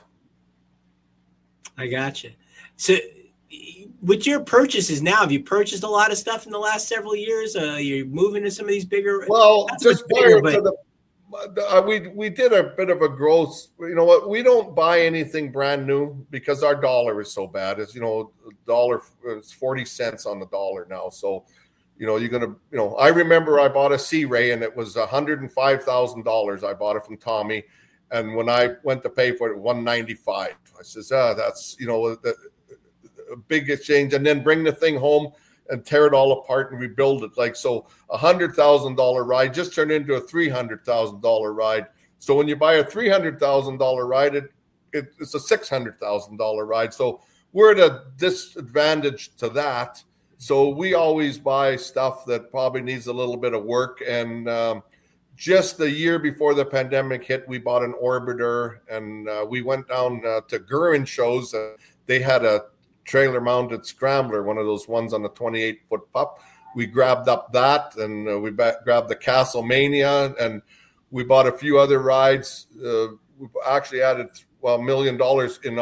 I got you. So with your purchases now, have you purchased a lot of stuff in the last several years? You're moving to some of these bigger. Well, just prior to we did a bit of a growth. You know what? We don't buy anything brand new because our dollar is so bad. It's dollar. It's 40 cents on the dollar now. So. You're going to, I remember I bought a Sea Ray and it was $105,000. I bought it from Tommy. And when I went to pay for it, $195. I says, that's, a big exchange. And then bring the thing home and tear it all apart and rebuild it. So $100,000 ride just turned into a $300,000 ride. So when you buy a $300,000 ride, it's a $600,000 ride. So we're at a disadvantage to that. So we always buy stuff that probably needs a little bit of work. And just the year before the pandemic hit, we bought an Orbiter, and we went down to Gurin shows. They had a trailer-mounted scrambler, one of those ones on the 28-foot pup. We grabbed up that, and we grabbed the Castlemania, and we bought a few other rides. We actually added $1 million in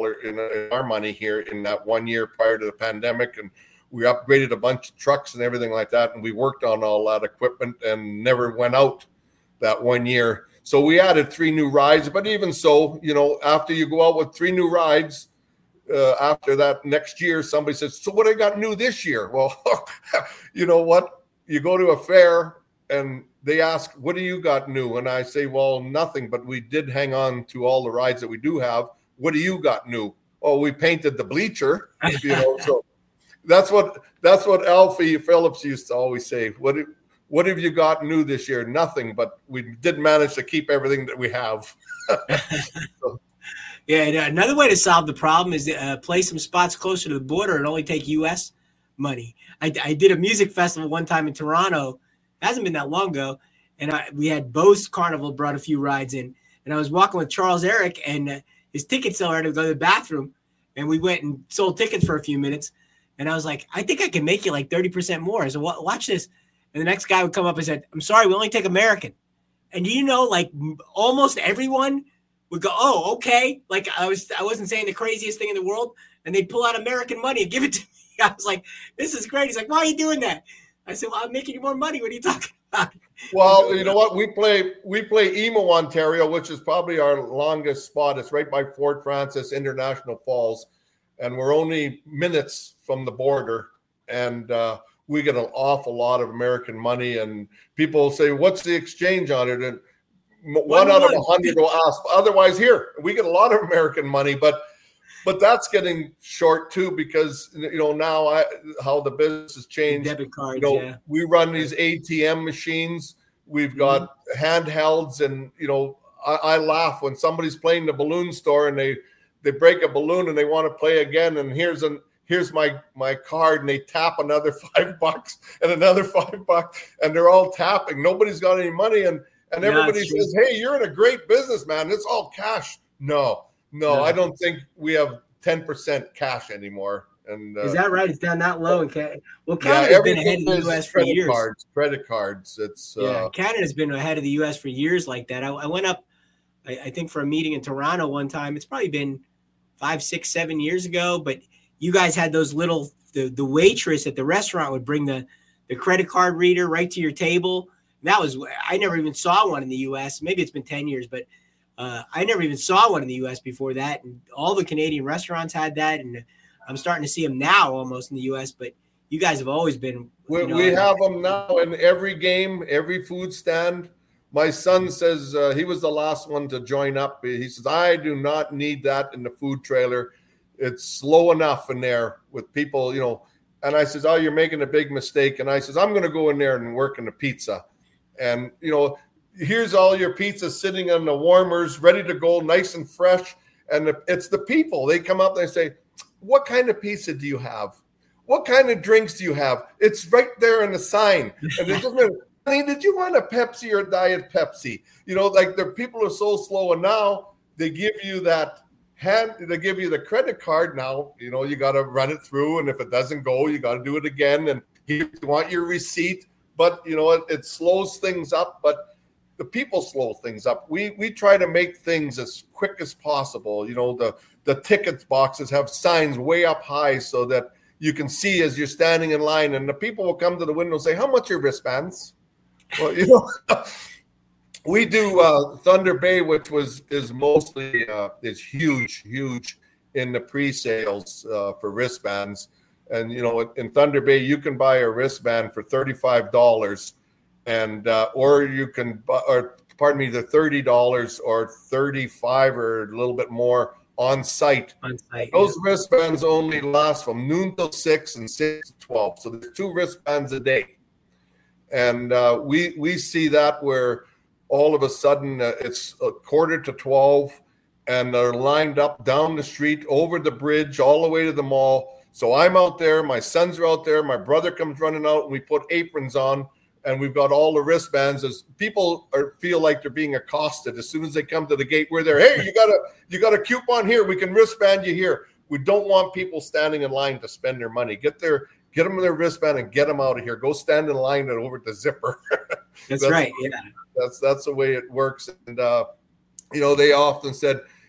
our money here in that 1 year prior to the pandemic. And we upgraded a bunch of trucks and everything like that. And we worked on all that equipment and never went out that 1 year. So we added 3 new rides. But even so, after you go out with 3 new rides, after that next year, somebody says, so what I got new this year? Well, you know what? You go to a fair and they ask, what do you got new? And I say, well, nothing, but we did hang on to all the rides that we do have. What do you got new? Oh, we painted the bleacher, so that's what Alfie Phillips used to always say. What have you got new this year? Nothing, but we did manage to keep everything that we have. So. Yeah, and another way to solve the problem is to play some spots closer to the border and only take U.S. money. I did a music festival one time in Toronto. It hasn't been that long ago. And we had Bose Carnival brought a few rides in. And I was walking with Charles Eric, and his ticket seller had to go to the bathroom. And we went and sold tickets for a few minutes. And I was like, I think I can make you like 30% more. So watch this. And the next guy would come up and said, I'm sorry, we only take American. And like almost everyone would go, oh, okay. Like I wasn't saying the craziest thing in the world. And they'd pull out American money and give it to me. I was like, this is great. He's like, why are you doing that? I said, well, I'm making you more money. What are you talking about? Well, you know what? We play Emo, Ontario, which is probably our longest spot. It's right by Fort Frances International Falls. And we're only minutes from the border. And we get an awful lot of American money. And people say, what's the exchange on it? And one out of 100 will ask. Otherwise, here, we get a lot of American money. But that's getting short too, because now how the business has changed. Debit cards, we run these ATM machines. We've got handhelds, and I laugh when somebody's playing the balloon store and they break a balloon and they want to play again. And here's my card, and they tap another $5 and another $5, and they're all tapping. Nobody's got any money, and everybody says, "Hey, you're in a great business, man. It's all cash." No, I don't think we have 10% cash anymore. And is that right? It's down that low in Canada. Well, Canada's been ahead of the U.S. for years. Credit cards. Canada's been ahead of the U.S. for years like that. I went up, I think, for a meeting in Toronto one time. It's probably been 5, 6, 7 years ago. But you guys had those little the waitress at the restaurant would bring the credit card reader right to your table. And I never even saw one in the U.S. Maybe it's been 10 years, but I never even saw one in the U.S. before that. And all the Canadian restaurants had that. And I'm starting to see them now almost in the U.S., but you guys have always been. We have them now in every game, every food stand. My son says he was the last one to join up. He says, I do not need that in the food trailer. It's slow enough in there with people, And I says, oh, you're making a big mistake. And I says, I'm going to go in there and work in the pizza. And, here's all your pizza sitting on the warmers, ready to go, nice and fresh. And it's the people. They come up and they say, what kind of pizza do you have? What kind of drinks do you have? It's right there in the sign. And they just honey, did you want a Pepsi or Diet Pepsi? Like the people are so slow. And now they give you they give you the credit card. Now, you got to run it through. And if it doesn't go, you got to do it again. And you want your receipt. But, it slows things up. But the people slow things up. We try to make things as quick as possible. The tickets boxes have signs way up high so that you can see as you're standing in line, and the people will come to the window and say, how much are your wristbands? Well, we do Thunder Bay, which is mostly is huge in the pre-sales for wristbands. And, in Thunder Bay, you can buy a wristband for $35. And or you can, or pardon me, the $30 or $35 or a little bit more on site. Those wristbands only last from noon till 6 and 6 to 12. So there's 2 wristbands a day, and we see that where all of a sudden it's 11:45, and they're lined up down the street, over the bridge, all the way to the mall. So I'm out there, my sons are out there, my brother comes running out, and we put aprons on. And we've got all the wristbands as people feel like they're being accosted. As soon as they come to the gate, we're there. Hey, you got a coupon here. We can wristband you here. We don't want people standing in line to spend their money. Get them their wristband and get them out of here. Go stand in line and over at the zipper. That's right. Yeah. That's the way it works. And they often said,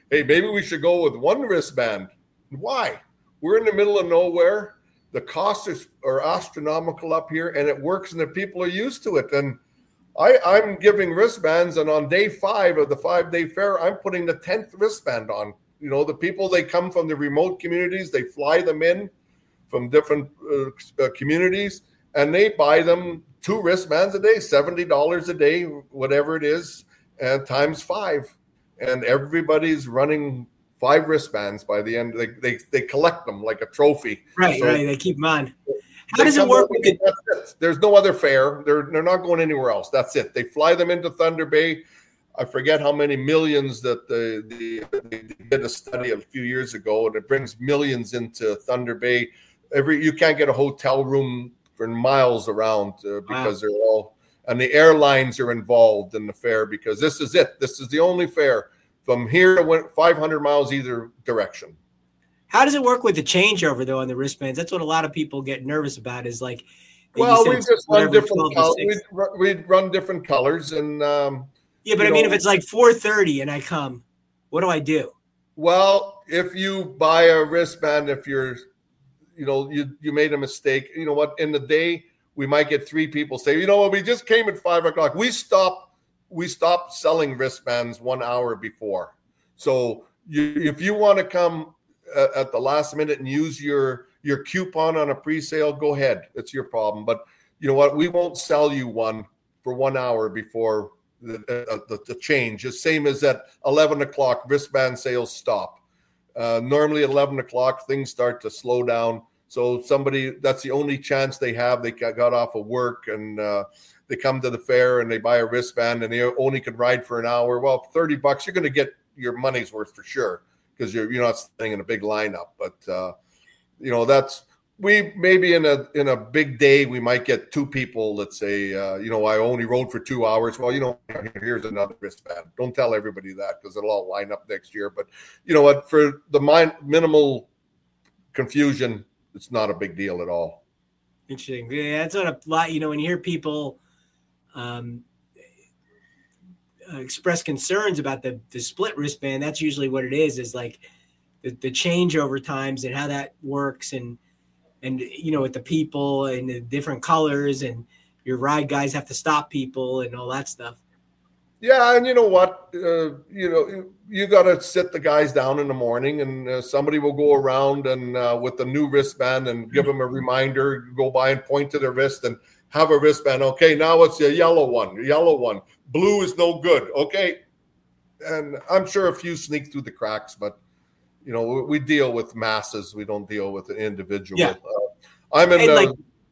hey, maybe we should go with one wristband. Why? We're in the middle of nowhere. The costs are astronomical up here, and it works, and the people are used to it. And I'm giving wristbands, and on day 5 of the 5-day fair, I'm putting the 10th wristband on. The people, they come from the remote communities, they fly them in from different communities, and they buy them 2 wristbands a day, $70 a day, whatever it is, and times 5. And everybody's running 5 wristbands by the end. They collect them like a trophy. Right, right. They keep them on. How does it work? There's no other fair. They're not going anywhere else. That's it. They fly them into Thunder Bay. I forget how many millions that they did a study a few years ago, and it brings millions into Thunder Bay. You can't get a hotel room for miles around because they're all, and the airlines are involved in the fair because this is it. This is the only fair from here to 500 miles either direction. How does it work with the changeover though on the wristbands? That's what a lot of people get nervous about. Is like, well, we just run different colors. We run different colors, and yeah, but I mean, if it's like 4:30 and I come, what do I do? Well, if you buy a wristband, if you're, you made a mistake, you know what? In the day, we might get 3 people say, we just came at 5 o'clock. We stopped selling wristbands 1 hour before. So if you want to come at the last minute and use your coupon on a pre-sale, go ahead. It's your problem. But you know what? We won't sell you one for 1 hour before the change. The same as at 11 o'clock, wristband sales stop. Normally at 11 o'clock, things start to slow down. So that's the only chance they have. They got off of work and they come to the fair and they buy a wristband and they only can ride for an hour. Well, $30, you're going to get your money's worth for sure, because you're not standing in a big lineup. But we maybe in a big day we might get 2 people. Let's say I only rode for 2 hours. Well, here's another wristband. Don't tell everybody that because it'll all line up next year. But you know what? For the minimal confusion, it's not a big deal at all. Interesting. Yeah, that's what a lot. When you hear people express concerns about the split wristband, that's usually what it is like the changeover times and how that works, and with the people and the different colors, and your ride guys have to stop people and all that stuff. Yeah, and you know what? You got to sit the guys down in the morning, and somebody will go around and with the new wristband and give them a reminder, go by and point to their wrist and have a wristband. Okay, now it's a yellow one. Blue is no good. Okay. And I'm sure a few sneak through the cracks, but we deal with masses. We don't deal with an individual. Yeah. I believe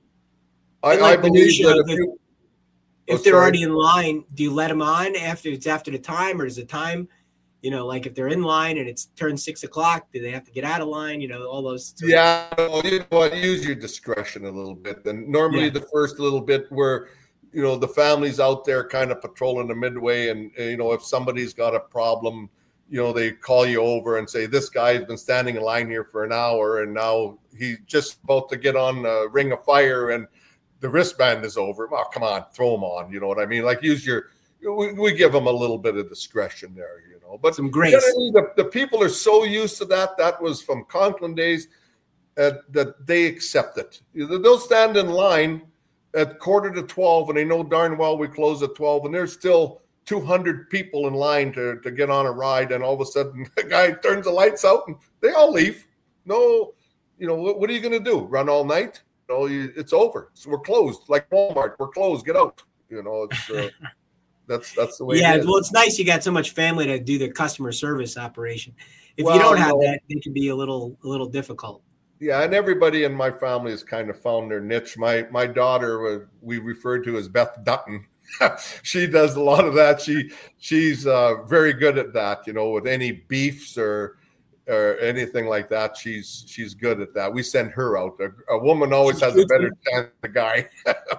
that if they're already in line, do you let them on after the time, or is the time, if they're in line and it's turned 6 o'clock, do they have to get out of line? All those. Yeah. Use your discretion a little bit. And normally the first little bit where, the family's out there kind of patrolling the midway, and, if somebody's got a problem, they call you over and say, this guy's been standing in line here for an hour, and now he's just about to get on a ring of fire, and the wristband is over. Oh, come on, throw them on. You know what I mean? Like we give them a little bit of discretion there, But some grace. The people are so used to that. That was from Conklin days that they accept it. They'll stand in line at 11:45, and they know darn well we close at 12, and there's still 200 people in line to get on a ride, and all of a sudden the guy turns the lights out and they all leave. No, what are you going to do? Run all night? No, it's over. So we're closed. Like Walmart, we're closed. Get out. It's that's the way. Yeah, it is. Well, it's nice you got so much family to do the customer service operation. If you don't have that, it can be a little difficult. Yeah, and everybody in my family has kind of found their niche. My daughter, we refer to as Beth Dutton. She does a lot of that. She's very good at that. With any beefs or anything like that, she's good at that. We send her out. A woman always has a better chance than a guy.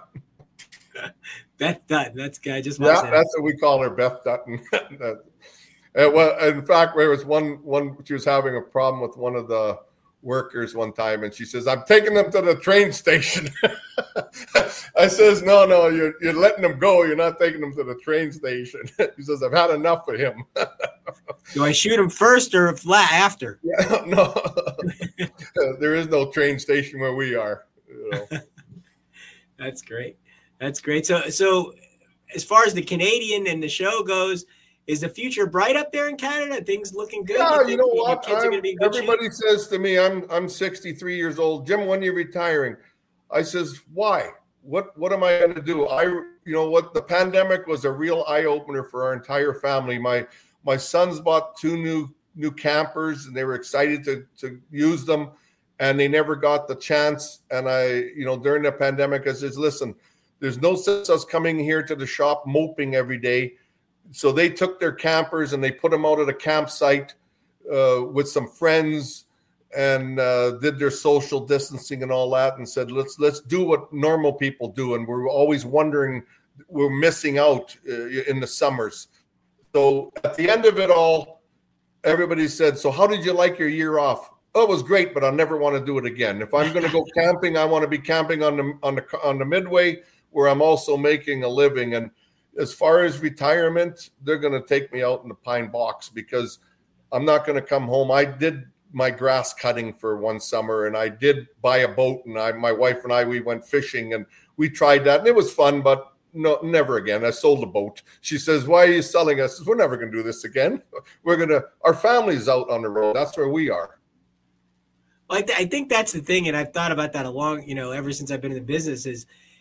Beth Dutton, that's guy. Just that's what we call her, Beth Dutton. Well, in fact, there was one. She was having a problem with one of the workers one time, and she says, "I'm taking them to the train station." I says, "No, you're letting them go. You're not taking them to the train station." He says, "I've had enough of him." Do I shoot him first or after? Yeah, no, there is no train station where we are. You know. That's great. That's great. So as far as the Canadian and the show goes, is the future bright up there in Canada? Things looking good? Yeah, you know what? Kids are gonna be in good everybody shape? says to me, I'm 63 years old. Jim, when are you retiring? I says, why? What am I going to do? You know what? The pandemic was a real eye opener for our entire family. My sons bought 2 new campers, and they were excited to use them, and they never got the chance. And during the pandemic, I says, listen, there's no sense us coming here to the shop moping every day. So they took their campers and they put them out at a campsite with some friends and did their social distancing and all that, and said, let's do what normal people do. And we're always wondering, we're missing out in the summers. So at the end of it all, everybody said, so how did you like your year off? Oh, it was great, but I'll never want to do it again. If I'm going to go camping, I want to be camping on the Midway, where I'm also making a living. And as far as retirement, they're going to take me out in the pine box, because I'm not going to come home. I did my grass cutting for one summer, and I did buy a boat, and my wife and I, we went fishing, and we tried that, and it was fun, but no, never again. I sold the boat. She says, why are you selling us? We're never going to do this again. Our family's out on the road. That's where we are. Well, I think that's the thing. And I've thought about that ever since I've been in the business is,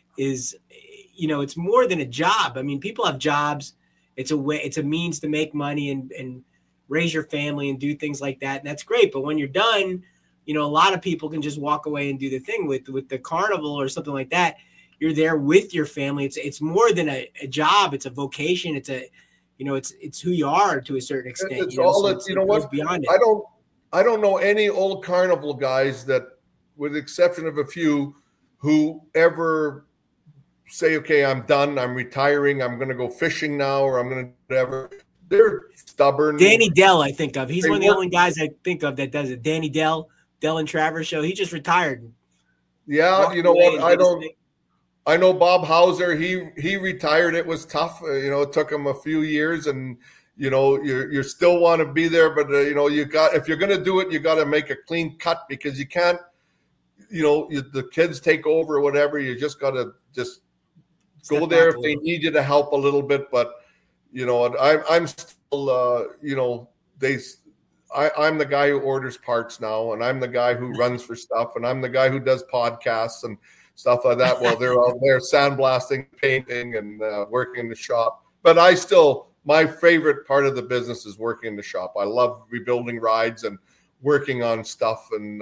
it's more than a job. I mean, people have jobs. It's a means to make money and raise your family and do things like that. And that's great. But when you're done, a lot of people can just walk away and do the thing with the carnival or something like that. You're there with your family. It's more than a job. It's a vocation. It's who you are to a certain extent. It's all that, what? Beyond it. I don't know any old carnival guys that, with the exception of a few, who ever say, okay, I'm done, I'm retiring, I'm going to go fishing now, or I'm going to whatever. They're stubborn. Danny Dell, I think of. He's one of the only guys I think of that does it. Danny Dell and Travers show. He just retired. Yeah, you know what? I know Bob Hauser. He retired. It was tough. It took him a few years, and you still want to be there, but if you're going to do it, you got to make a clean cut, because you can't. The kids take over or whatever. You just got to just go there if they need you to help a little bit. But I'm still I'm the guy who orders parts now, and I'm the guy who runs for stuff, and I'm the guy who does podcasts and stuff like that while they're out there sandblasting, painting, and working in the shop. But my favorite part of the business is working in the shop. I love rebuilding rides and working on stuff, and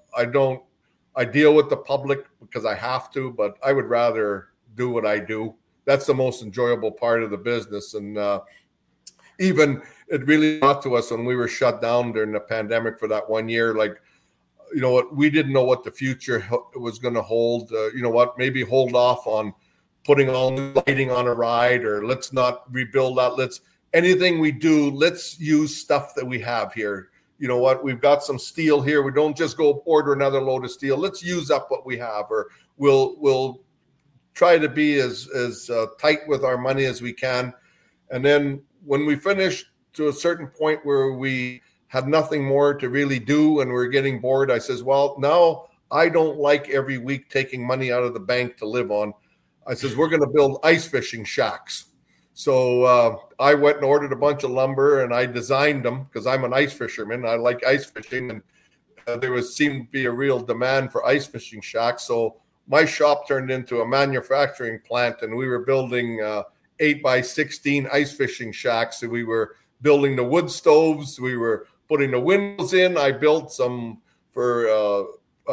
I deal with the public because I have to, but I would rather do what I do. That's the most enjoyable part of the business. And even it really got to us when we were shut down during the pandemic for that 1 year. Like, we didn't know what the future was going to hold. Maybe hold off on putting all new lighting on a ride, or let's not rebuild that. Anything we do, let's use stuff that we have here. We've got some steel here. We don't just go order another load of steel. Let's use up what we have, or we'll try to be as tight with our money as we can. And then when we finish to a certain point where we had nothing more to really do and we're getting bored, I says, well, now I don't like every week taking money out of the bank to live on. I says, we're going to build ice fishing shacks. So I went and ordered a bunch of lumber, and I designed them because I'm an ice fisherman. I like ice fishing, and there seemed to be a real demand for ice fishing shacks. So my shop turned into a manufacturing plant, and we were building 8x16 ice fishing shacks. So we were building the wood stoves. We were putting the windows in. I built some for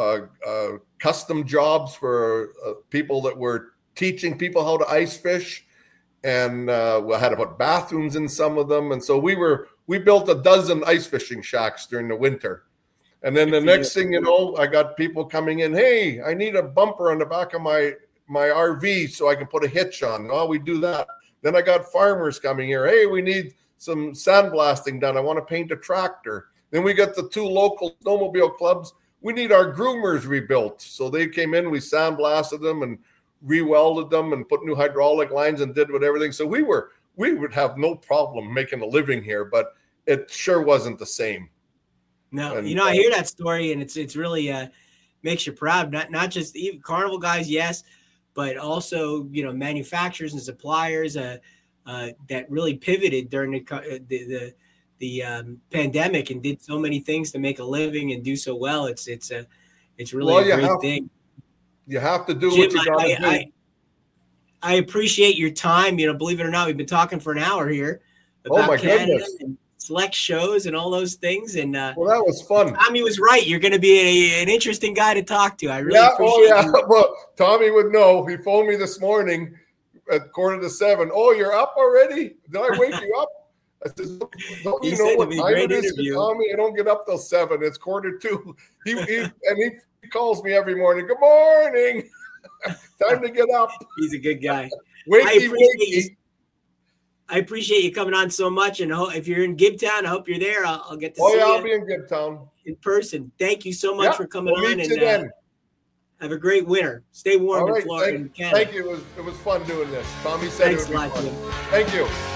custom jobs for people that were teaching people how to ice fish. And we had to put bathrooms in some of them. And so we built a dozen ice fishing shacks during the winter. And then the next thing you know, I got people coming in, hey, I need a bumper on the back of my RV so I can put a hitch on. Oh, we do that. Then I got farmers coming here. Hey, we need some sandblasting done. I want to paint a tractor. Then we got the 2 local snowmobile clubs. we need our groomers rebuilt. So they came in, we sandblasted them and re-welded them and put new hydraulic lines and did everything. So we would have no problem making a living here, but it sure wasn't the same. No, and, I hear that story, and it's really makes you proud. Not just even Carnival guys, yes, but also manufacturers and suppliers that really pivoted during the pandemic and did so many things to make a living and do so well. It's really a great thing. You have to do Jim, what you got to do. I appreciate your time. Believe it or not, we've been talking for an hour here about Canada and select shows and all those things. And well, that was fun. Tommy was right. You're going to be an interesting guy to talk to. I really appreciate it. Well, Tommy would know. He phoned me this morning at 6:45. Oh, you're up already? Did I wake you up? I said, don't you know what time it is, Tommy? I don't get up till 7. It's 1:45. He calls me every morning. Good morning. Time to get up. He's a good guy. Wakey. I appreciate you coming on so much. And if you're in Gibtown, I hope you're there. I'll get to see you. I'll be in Gibtown. In person. Thank you so much for coming on. Meet you then. Have a great winter. Stay warm in Florida and Canada. Thank you. It was fun doing this. Tommy said it would be fun. Thank you.